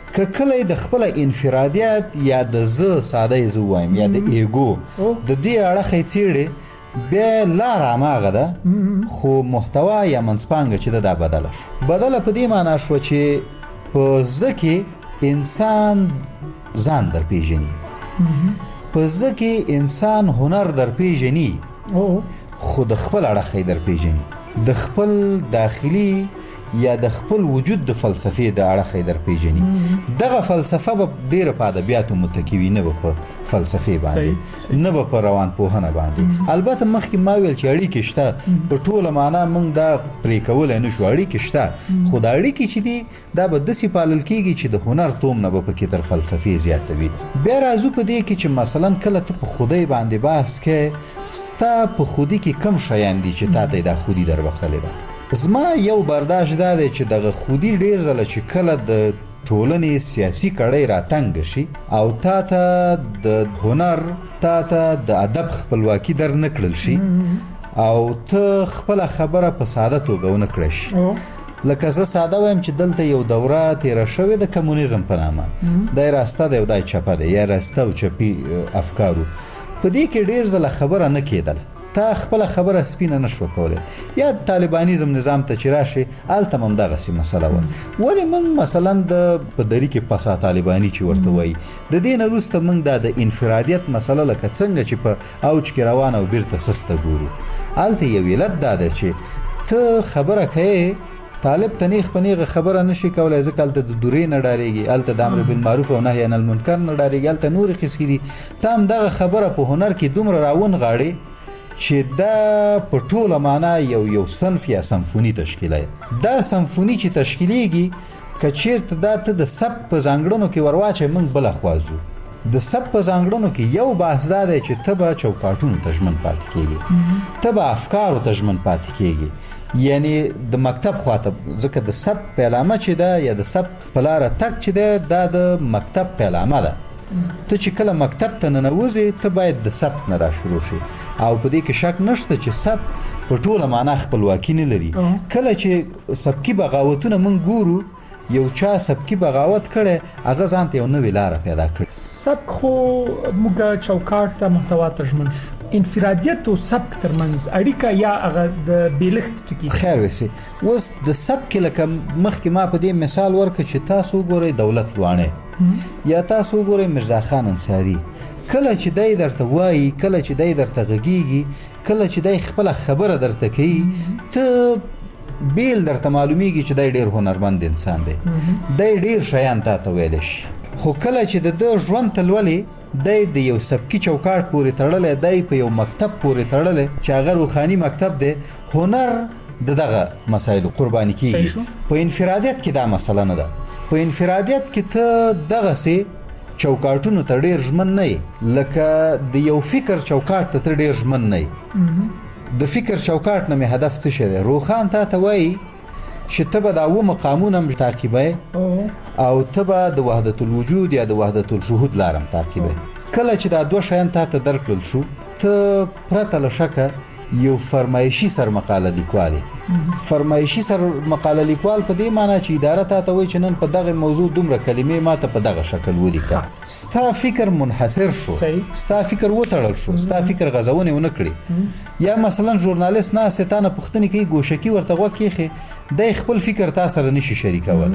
E: که کله د خپل انفرادیت یا د زه ساده زه وایم یا د ایګو د دې اړخې څیړې بیا لار هماغه ده خو محتوا یا منځپانګه چې ده دا بدله شو. بدله په دې معنا شوه چې په زه کې انسان ځان در پیژني، په زه کې انسان هنر در پیژني خو د خپل اړخې در پیژني، د خپل داخلي یا د خپل وجود د فلسفې د اړخې در پیژني. دغه فلسفه به ډېره په ادبیاتو متکي وي، نه به په فلسفې باندې، نه به په روانپوهنه باندې. البته مخکې ما ویل چې اړیکې شته، په ټوله معنا موږ دا پرې کولی نه شو، اړیکې شته، خو دا اړیکې چې دي دا به داسې پالل کېږي چې د هنر توم نه به پکې تر فلسفې زیاته وي. بیا راځو په دې کې چې مثلا کله ته په خودی باندې بحث کې ستا په خودي کې کم شیان دي چې تا ته دا خودي در بخښلې ده. زما یو برداشت دا دی چې دغه خودي ډېر ځله چې کله د ټولنې سیاسي کړۍ راتنګ شي او تا ته د هنر، تا ته د ادب خپلواکي در نه کړل شي او ته خپله خبره په ساده توګه ونه کړی شي. لکه زه ساده وایم چې دلته یو دوره تیره شوې د کمونیزم په نامه، دا راسته دی او دا چپه دی، یا راسته او چپي افکارو. په دې کې ډېر ځله خبره نه کېدل، تا خپل خبره سپینه نشو کوله. یا طالبانیزم نظام ته چې راشي هلته هم دغسې مسله وه. ولې موږ مثلا د په دري کې پسا طالباني چې ورته وایي، د دې نه وروسته موږ دا د انفرادیت مسله لکه څنګه چې په اوج کې روانه او بیرته سسته ګورو. هلته یو علت دا ده چې ته خبره کوې، طالب ته نیغ په نیغه خبره نشي کولی، ځکه هلته د دورې نه ډارېږي، هلته د امر بالمعروف او نهي عن المنکر نه ډارېږي، هلته نورې قصې دي. ته هم دغه خبره په هنر کې دومره راونغاړې چې دا په ټوله معنا یو صنف یا سمفوني تشکیله. دا سمفوني چې تشکیلیږي که چیرته دا ته د سب په ځانګړنو کې ورواچې، موږ بله خوا ځو. د سب په ځانګړنو کې یو بحث دا دی چې ته به چوکاټونو ته ژمن پاتې کېږي، ته به افکارو ته ژمن پاتې کېږي، یعنی د مکتب خواته، ځکه د سب پیلامه چې ده یا د سب په لاره تګ چې ده دا د مکتب پیلامه ده. ته چې کله مکتب ته ننوځې ته باید د سبک نه را شروع شي او په دې کې شک نشته چې سبک په ټوله معنا خپلواکي نه لري. کله چې سبکي بغاوتونه موږ ګورو، یو چا سبکي بغاوت کړی هغه ځان ته یو نوې لاره پیدا کړي.
C: سبک خو موږ چوکاټ ته محتوا ته ژمن شو. انفرادیت او سبک ترمنځ اړیکه یا هغه د بیلښت ټکی
E: خیر وسی. اوس د سبک لکه مخکې ما په دې مثال ورکړ چې تاسو ګورئ دولت لوانه یا تاسو ګورئ مرزا خان انصاری، کله چې دای درته وایي، کله چې دای درته غږیږي، کله چې دای خپل خبره درته کوي، ته بیل درته معلومیږي چې دای ډیر هنرمند انسان دی، دای ډیر شیان ته ویل شي. خو کله چې د ژوند تلولي دای د یو سبکی چوکاټ پورې تړلې، دای په یو مکتب پورې تړلې چې هغه روخاني مکتب دی، هنر دغه مسایل قرباني کیږي. په انفرادیت کې دا مسله نه ده. په انفرادیت کې ته دغه سي چوکاټونو ته ډیر ژمن نه یې، لکه د یو فکر چوکاټ ته ډیر ژمن نه یې. د فکر چوکاټ نه مې هدف څه شی دی؟ روخان ته وایي چې ته به دا اوه مقامونه تعقیبوې او ته به د وحدت الوجود یا د وحدت الشهود لارم تعقیبوې. کله چې دا دوه شیان تا ته درکړل شو، ته پرته له شکه یو فرمایشي سرمقاله لیکوالی. فرمایشي سرمقاله لیکوال په دې معنی چې اداره ته وایي چې نن په دغه موضوع دومره کلمې ما ته په دغه شکل ولیکه. ستا فکر منحصر شو، ستا فکر وتړل شو، ستا فکر غځونې ونه کړي. یا مثلا ژورنالیست ناست تا نه پوښتنې کوي، ګوشکي ورته غوږ کېښې، دی خپل فکر تا سره نشي شریکولی،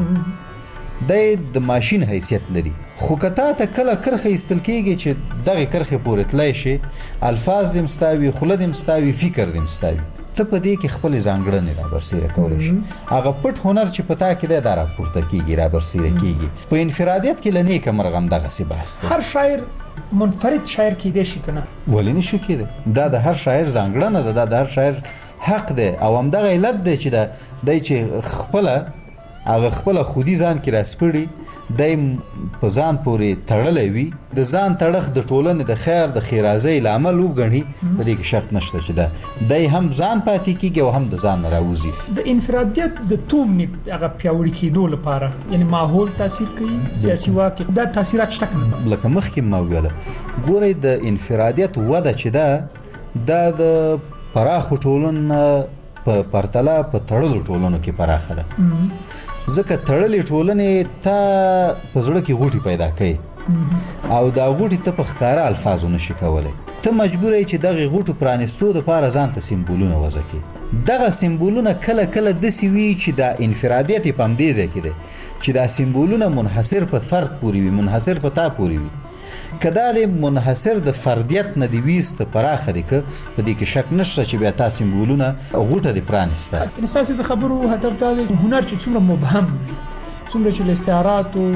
E: دی د ماشین حیثیت لري. خو که تا ته کله کرښه ایستل کېږي چې دغې کرښې پورې تلی شي، الفاظ دې مستا وي، خوله دې مستا وي، فکر دې مستا وي، ته په دې کې خپلې ځانګړنې رابرسېره کولی شي. هغه پټ هنر چې په تا کې دی دا راپورته کېږي، رابرسېره کېږي. په انفرادیت کې له نیکه مرغه هم دغسې بحث دی.
C: هر شاعر منفرد شاعر کېدی شي که نه؟
E: ولې نه شي کېدی؟ دا د هر شاعر ځانګړنه ده، دا د هر شاعر حق دی او همدغه علت دی چې دی چې خپله هغه خپله خودي ځان کې راسپړي، دی په ځان پورې تړلی وي، د ځان تړښت د ټولنې د خیر د ښېرازۍ لامل وګڼي، په دې کې شک نشته چې دی هم ځان پاتې کېږي او هم د ځان نه راوځي.
C: د انفرادیت د تومنې هغه پیاوړي کېدو لپاره یعنې ماحول تاثیر کوي، سیاسي واک، دا تاثیرات شته که نه؟
E: لکه مخکې ما ویله، ګورئ د انفرادیت وده چې ده دا د پراخو ټولنو په پرتله په تړلو ټولنو کې پراخه ده. ځکه تړلې ټولنې ته په زړه کې غوټې پیدا کوي او دا غوټې ته په ښکاره الفاظو نشي کولی. ته مجبور یې چې دغې غوټو پرانستو دپاره ځان ته سیمبولونه وضع کړي. دغه سیمبولونه کله کله داسې وي چې دا انفرادیت یې په همدې ځای کې دی چې دا سیمبولونه منحصر په فرد پورې وي، منحصر په تا پورې وي. که دا د منحصر د فردیت نه د ویسته پراخه دی، که په دې کې شک نشته چې بیا تا سیمبولونه غوټه دې پرانسته.
C: ستاسې د خبرو هدف دا دی هنر چې څومره مبهم وي، څومره چې له استعاراتو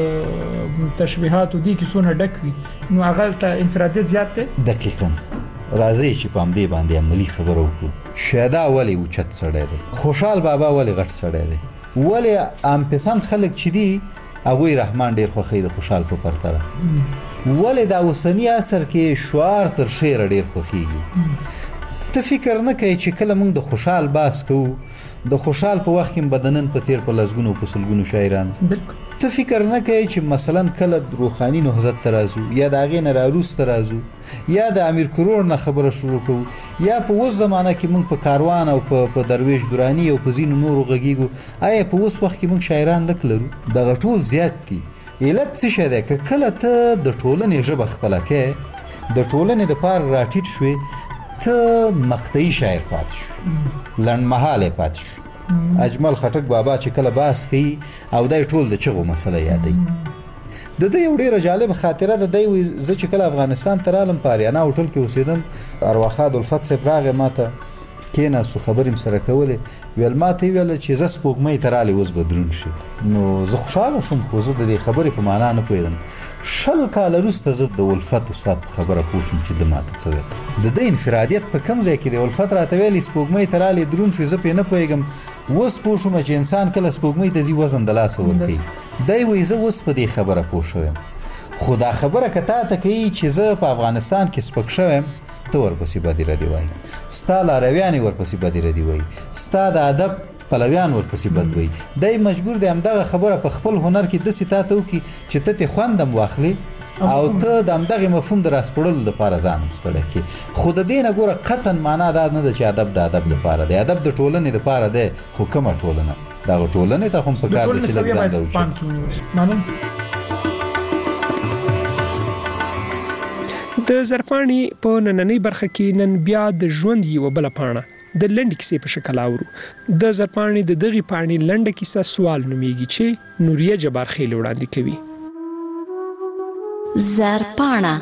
C: د تشبیهاتو دې کې څونه ډک وي، نو هغه ته انفرادیت زیات دی.
E: دقیقاً. راځئ چې په همدې باندې عملي خبره وکړو. شیدا ولې اوچت سړی دی؟ خوشحال بابا ولې غټ سړی دی؟ ولې عام پسند خلک چې دي هغوی رحمان ډېر خوښوي د خوشحال په پرتله؟ ولې دا اوسني عصر کې شعار تر شعره ډېر خوښېږي؟ ته فکر نه کوي چې کله موږ د خوشحال باس کوو، د خوشحال په وخت کې به د نن په څېر په لسګونو په سلګونو شاعران، ته فکر نه کوي چې مثلا کله روحاني نهضت ته راځو یا د هغې نه راوروسته راځو یا د امیر کروړ نه خبره شروع کوو یا په اوس زمانه کې موږ په کاروان او په درویش دراني او په ځینو نورو غږیږو، آیا په اوس وخت کې موږ شاعران لږ لرو؟ دغه ټول زیات دي. علت څه شی دی؟ که کله ته د ټولنې ژبه خپله کوې، د ټولنې دپاره راټیټ شوې، ته مقطعي شاعر پاتې شو، لنډمهالی پاتې شو. اجمل خټک بابا چې کله باس کوي او دای ټول د چغو مسله یادوي. د ده یو ډېره جالبه خاطره ده. دی وایي زه چې کله افغانستان ته رالم په اریانا هوټل کې اوسېدم، ارواښاد الفت صاحب راغی ما ته کېناستو، خبرې م سره کولې. ویل ما ته یې ویله چې زه سپوږمۍ ته رالی اوس به دروند شي. نو زه خوشحاله شوم خو زه د دې خبرې په معنا نه پوهېدم. 20 کاله وروسته زه د الفت استاد په خبره پوه شوم چې ده ما ته څه ویل. د ده انفرادیت په کوم ځای کې دی؟ الفت راته ویلي سپوږمۍ ته رالی دروند شوي، زه پرې نه پوهېږم. اوس پوه شوم چې انسان کله سپوږمۍ ته ځي وزن د لاسه ورکوي. دی وایي زه اوس په دې خبره پوه شویم. خو دا خبره که تا ته کوي چې زه په افغانستان کې سپک شویم، ته ورپسې بدې ردې وایي، ستا لارویان یې ورپسې بدې ردې وایي، ستا د ادب پلویان ورپسې بد وایي. دی مجبور دی همدغه خبره په خپل هنر کې داسې تا ته وکړي چې ته ترې خوند هم واخلې او ته د همدغې مفهوم د راسپړلو دپاره ځان هم ستړی کړي. خو د دې نه ګوره قطعا معنا دا نه ده چې ادب د ادب دپاره دی، ادب د ټولنې دپاره دی. خو کومه ټولنه؟ دغه ټولنې ته خو هم پکار ده چې لږ ځان راوچي.
C: د زرپاڼې په نننۍ برخه کې نن بیا د ژوند یوه بله پاڼه د لنډې کیسې په شکل اورو. د زرپاڼې د دغې پاڼې لنډه کیسه سوال نومیږي چې نوریه جبارخیل وړاندې کوي.
A: زرپاڼه.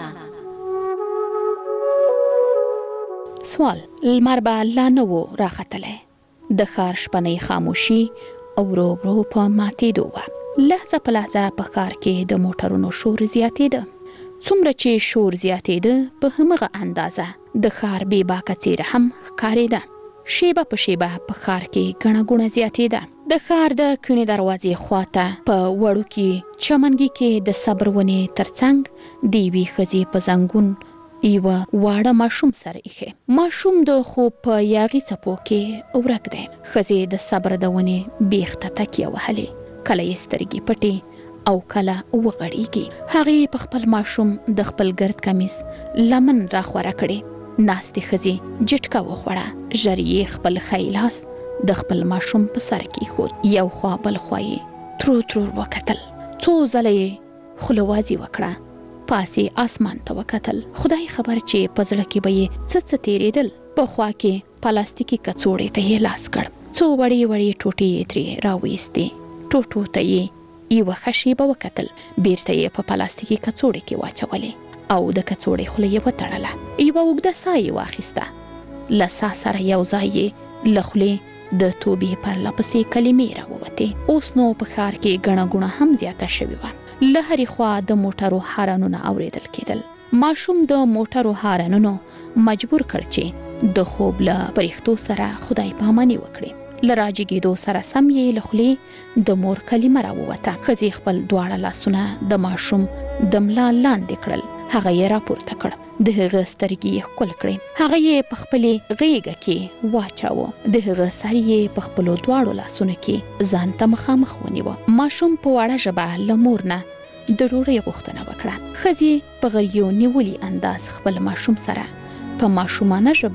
F: سوال: لمر به لا نه و راختلی، د ښار شپنۍ خاموشي او ورو ورو په ماتېدو وه. لحظه په لحظه په ښار کې د موټرونو شور زیاتېده. څومره چې شور زیاتېده په همغه اندازه د ښار بې باکه څېره هم ښکارېده. شیبه په شیبه په ښار کې ګڼه ګوڼه زیاتېده. د ښار د کڼې دروازې خواته په وړوکي چمنګي کې د صبر ونې ترڅنګ د یوې ښځې په زنګون یوه واړه ماشوم سره ایښی. ماشوم د خوب په یاغي څپو کې ورک دی. ښځې د صبر د ونې بیخ ته تکیه وهلې، کله یې سترګې پټې او کله وغړېږي. هغې په خپل ماشوم د خپل ګرد کمیس لمن راخوره کړې. ناستې ښځې جټکه وخوړه. ژر یې خپل ښی لاس د خپل ماشوم په سر کېښود. یو خوا بل خوا یې ترور ترور وکتل. څو ځله یې خولهوازي وکړه. پاسې آسمان ته وکتل. خدای خبر چې په زړه کې به یې څه تېرېدل. په خوا کې پلاستیکي کڅوړې ته یې لاس کړ. څو وړې وړې ټوټې یې ترې راویستې. ټوټو ته یې یوه ښه شیبه وکتل. بیرته یې په پلاستیکي کڅوړې کې واچولې او د کڅوړې خوله یې وتړله. یوه اوږده ساه یې واخیسته. له ساه سره یو ځای یې له خولې د توبې پرله پسې کلمې راووتې. اوس نو په ښار کې ګڼه ګوڼه هم زیاته شوې وه. له هرې خوا د موټرو هارنونه اورېدل کېدل. ماشوم د موټرو هارنونو مجبور کړ چې د خوب له پرښتو سره خدای پاماني وکړي. له راجګېدو سره سم یې له خولې د مور کلمه راووته. ښځې خپل دواړه لاسونه د ماشوم د ملا لاندې کړل. هغه یې راپورته کړ. د هغه سترګې یې ښکل کړې. هغه یې په خپلې غېږه کې واچاوه. د هغه سر یې په خپلو دواړو لاسونو کې ځان ته مخامخ ونیوه. ماشوم په وړه ژبه له مور نه د ډوډۍ غوښتنه وکړه. ښځې په غریو نیولي انداز خپل ماشوم سره په ماشومانه ژبه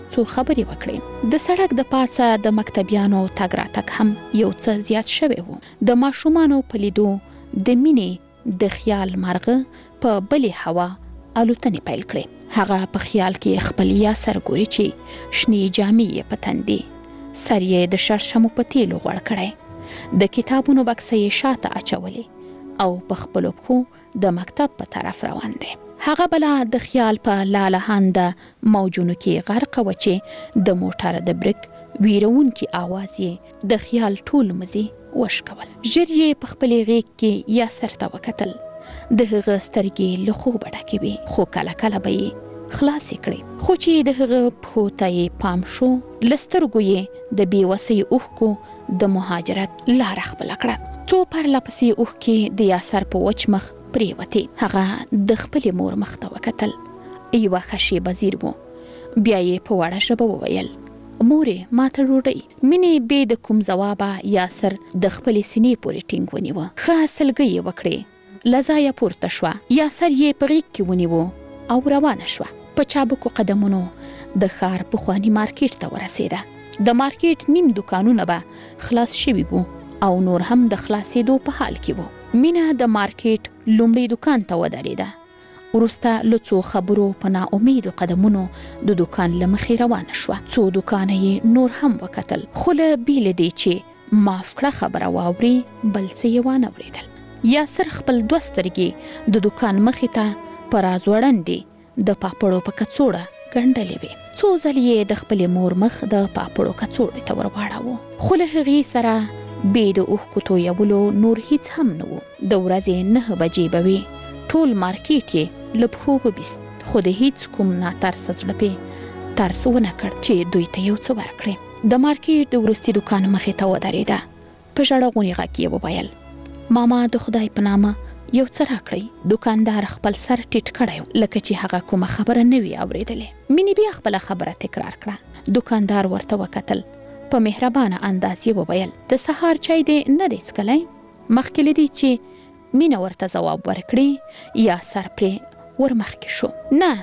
F: څو خبرې وکړې. د سړک د پاسه د مکتبیانو تګ راتګ هم یو څه زیات شوی و. د ماشومانو په لیدو د مینې د خیال مرغه په بلې هوا الوتنې پیل کړې. هغه په خیال کې خپل یاسر ګوري چې شنې جامې یې په تندې، سر یې د شړشمو په تیلو غوړ کړی، د کتابونو بکسه یې شاته اچولې او په خپلو پښو د مکتب په طرف روان دی. هغه بلا د خیال په لالهانده موجونو کې غرق و چې د موټر د بریک ویرونکي आवाज یې د خیال ټول مزي وشکول. ژر یې په خپل غېږ کې یاسر ته وکتل. د هغه سترګې له خوبه ډکې وې، خو کله کله به یې خلاصې کړې. خو چې د هغه پښو ته یې پام شو، له سترګو یې د بېوسۍ اوښکو د مهاجرت لاره خپله کړه. څو پرله پسې اوښکې د یاسر په وچ مخ پریوتې. هغه د خپلې مور مخ ته وکتل. یوه ښه شېبه ځیر و. بیا یې په وړه ژبه وویل: مورې، ما ته ډوډۍ. مینې بې د کوم ځوابه یاسر د خپلې سینې پورې ټینګ ونیوه. ښه سلګۍ یې وکړې. له ځایه پورته شوه. یاسر یې په غېږ کې ونیوه او روانه شوه. په چابکو قدمونو د ښار پخواني مارکیټ ته ورسېده. د مارکیټ نیم دوکانونه به خلاص شوي وو او نور هم د خلاصېدو په حال کې وو. مینا د مارکیټ لومړي دوکان ته ودرېده. وروسته له څو خبرو په ناامیدو قدمونو د دوکان له مخې روانه شوه. څو دوکانه یې نور هم وکتل، خو له بېله دې چې معاف کړه خبره واوري بل څه یې وانه اورېدل. یاسر خپل دوه سترګې د دوکان مخې ته په راز وړندې د پاپړو په کڅوړه ګنډلې وې. څو ځل یې د خپلې مور مخ د پاپړو کڅوړې ته ورواړاوه، خو له هغې سره بې د اوښکو تویولو نور هیڅ هم نه و. د ورځې 9 بجې به وي. ټول مارکیټ یې له پښو وبیست، خو د هیڅ کوم ناترسه زړه پې ترس ونه کړ چې دوی ته یو څه ورکړي. د مارکیټ د وروستي دوکان مخې ته ودرېده. په ژړغوني غږ یې وویل: ماما، د خدای په نامه یو څه راکړئ. دوکاندار خپل سر ټیټ کړی لکه چې هغه کومه خبره نه وي اورېدلې. مینې بیا خپله خبره تکرار کړه. دوکاندار ورته وکتل. په مهربانه انداز یې وویل: د سهار چای دې نه دی څښلی؟ مخکې له دې چې مینه ورته ځواب ورکړي، یاسر پرې ورمخکې شو.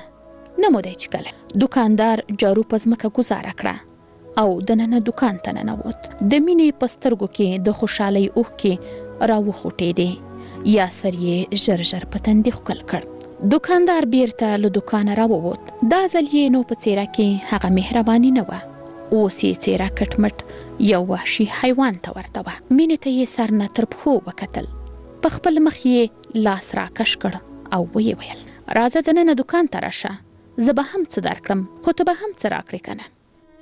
F: نه مو دی څښلی. دوکاندار جارو په ځمکه ګوزاره کړه او دننه دوکان ته ننوت. د مینې په سترګو کې د خوشحالۍ اوښکې راوخوټېدې. یاسر یې ژر ژر په تندي ښکل کړ. دوکاندار بیرته له دوکانه راووت. دا ځل یې نو په څېره کې هغه مهرباني نه وه. اوس یې څېره کټ مټ یو وحشي حیوان ته ورته وه. مینې ته یې سر نه تر پښو وکتل. په خپل مخ یې لاس راکش کړ او ویې ویل: راځه دننه دوکان ته راشه، زه به هم څه درکړم، خو ته به هم څه راکړې که نه.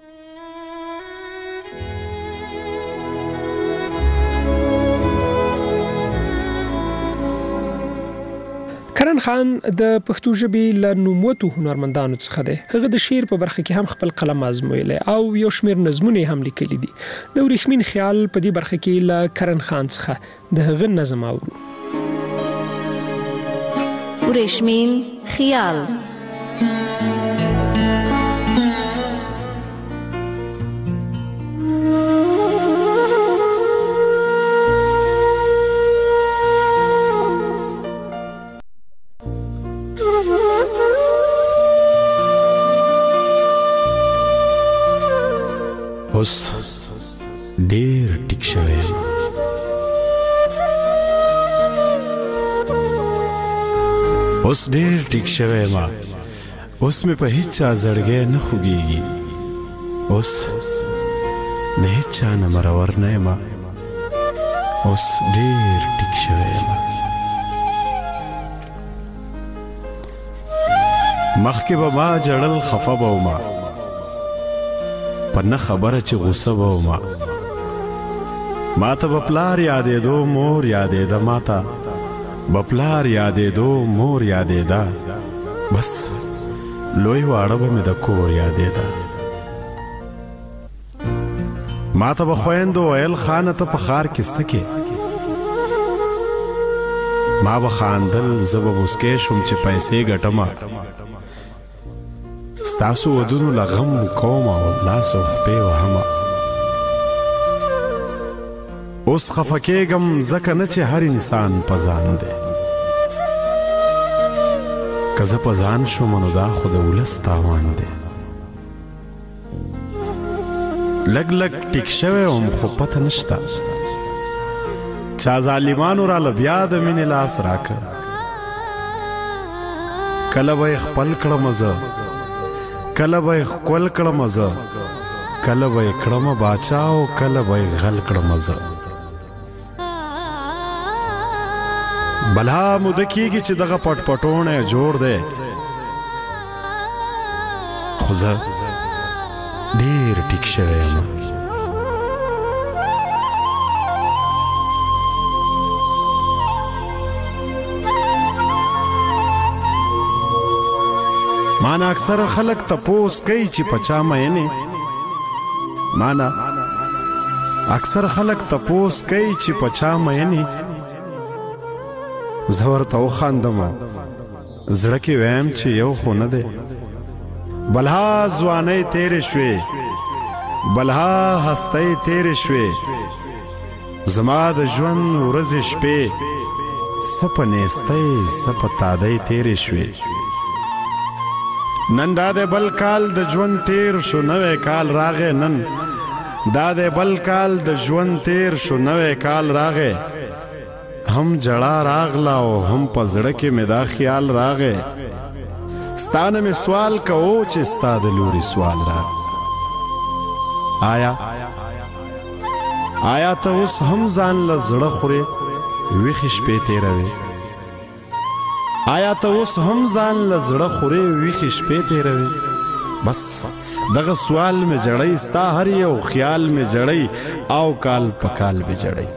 C: کرن خان د پښتو ژبې له نوموتو هنرمندانو څخه دی. هغه د شعر په برخه کې هم خپل قلم آزمویلی او یو شمېر نظمونه هم لیکلي دي. د وریښمین خیال په دې برخه کې له کرن خان څخه د هغه نظم اورو.
A: وریښمین خیال.
G: اوس ډېر ټیک شوی یم. اوس ډېر ټیک شوی یم. اوس مې په هیڅ چا زړګی نه خوږېږي. اوس د هیڅ چا نه مرور نه یم. اوس ډېر ټیک شوی یم. مخکې به ما جړل خفه به ومه، په نه خبره چې غصه به ومه. ما ته به پلار یادېدو، مور یادېده. ما ته به پلار یادېدو، مور یادېده. بس لوی واړه به مې د کور یادېده. ما ته به خویندو ویل: خانه ته په ښار کې څه کې؟ ما به خاندل، زه به مسکی شوم چې پیسې ګټمه. ستاسو ودونو لغم کوم او لاس او خپې وهمه. اوس خفه کېږم ځکه نه چې هر انسان په ځان دی. که زه په ځان شوم نو دا خو د ولس تاوان دی. لګ لګ ټیک شوی هم خو پته نشته چا ظالمانو را لبیا د مینې لاس راکړ کله به یې خپل کړم زه کله به یې ښکل کړم زه کله به یې کړمه باچا او کله به یې غل کړم زه بلا موده کېږي چې دغه پټ پټوڼی جوړ دی خو زه ډېر ټیک شوی یم مانا اکثر خلق تپوس کوي چې پچا مینه مانا اکثر خلق تپوس کوي چې پچا مینه زور ته وخاندم زړه کې ویم چې یو خو نه دی بلها ځوانۍ تیرې شوې بلها هستۍ تیرې شوې زما د ژوند ورځې شپې څه په نیستۍ څه په تادۍ تیرې شوې نن دا د بل کال د ژوند تیر شو نوې کال راغې نن دا د بل کال د ژوند تیر شو نوې کال راغې هم جړه راغلا او هم په زړه کې مې دا خیال راغې ستانه مې سوال کوو چې ستا د لوري سوال راغ آیا ته اوس هم ځان له زړه خورې ویښې شپې تېروې آیا ته اوس هم ځان له زړه خورې ویښې شپې تېروې بس دغه سوال مې جړی ستا هر یو خیال مې جړی او کال په کال مې جړی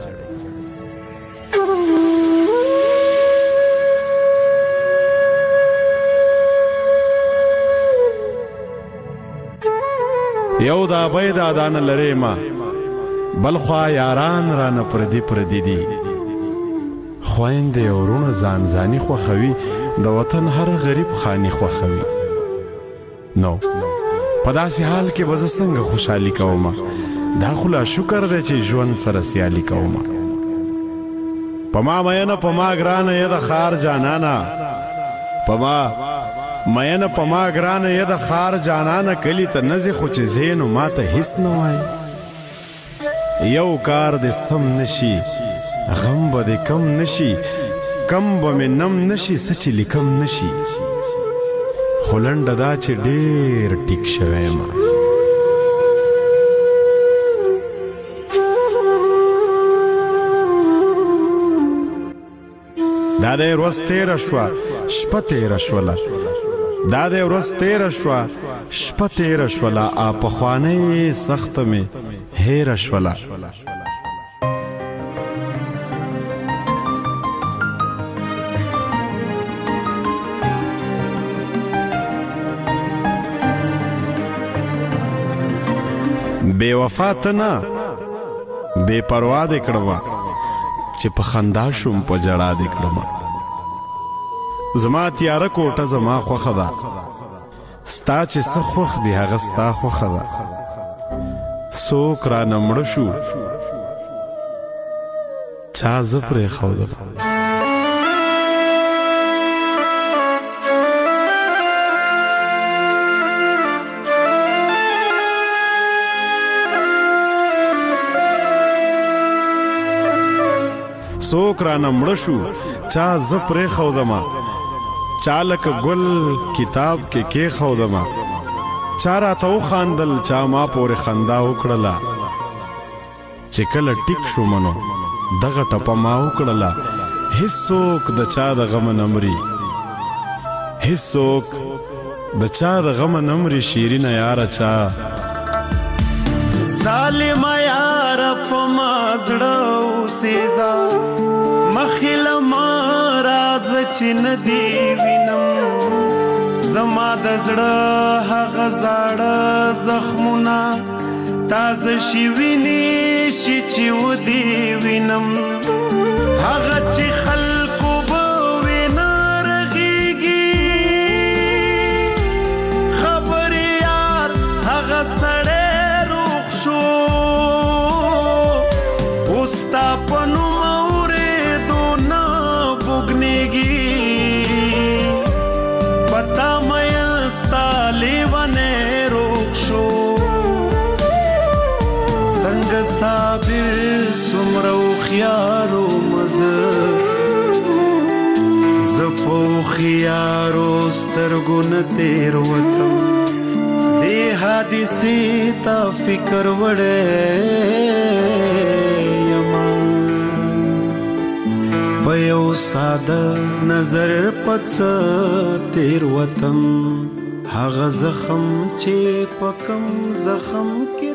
G: یو دا بای دا دانه لرې ما بل خوا یاران رانه پردي پردي دي خویندې او وروڼه ځان ځاني خوښوي د وطن هر غریب خاني خوښوي نو په داسې حال کې به زه څنګه خوشحالي کومه دا خو لا شکر دی چې ژوند سره سیالي کومه په ما مینه په ما ګرانه یې د ښار جانانه په ما مینه په ما ګرانه یې د ښار جانانه کلي ته نه ځې خو چې ځې نو ما ته هېڅ نه وایي یو کار دې سم نشي غم به دې کم نشي کم به مې نم نشي څه چې لیکم نشي خو لنډه دا چې ډېر ټیک شوی یم دا دې ورځ تېره شوه شپه تېره شوله دا دې ورځ تېره شوه شپه تېره شوله پخوانۍ سخته مې هېره شوله بے وفا ته نه بے پروا دې کړمه چې په خندا شوم په جړا دې کړمه زما تیاره کوټه زما خوښه ده ستا چې څه خوښ دي هغه ستا خوښه ده څوک رانه مړه شو چا زه پرېښودم څوک رانه مړه شو چا زه پرېښودمه چا لکه ګل کتاب کې کېښودمه چا راته وخاندل چا ما پورې خندا وکړله چې کله ټیک شومه نو دغه ټپه ما وکړله هېڅوک د چا د غمه نه مري هېڅوک د چا د غمه نه مري شیرینه یاره چا ظالمه یاره په ما زړه اوسېږه مخې له ما راځه چې نه دې وینم زما د زړه هغه زاړه زخمونه تازه شوي نه شي چې ودې وینم هغه چې خلکو به وینه رغېږي خبرې یار هغه سړی روغ شو اوس تا په نوم اورېدو نه بوږنېږي پتا مین ستا لیونی روغ شو څنګه صابر سمرو خيارو مزه زپو خيارو سترګون تیر وتم دې حادثه تا فکر وړې یما په یو ساده نظر پڅ تیر وتم هغه زخم چې پکم زخم کې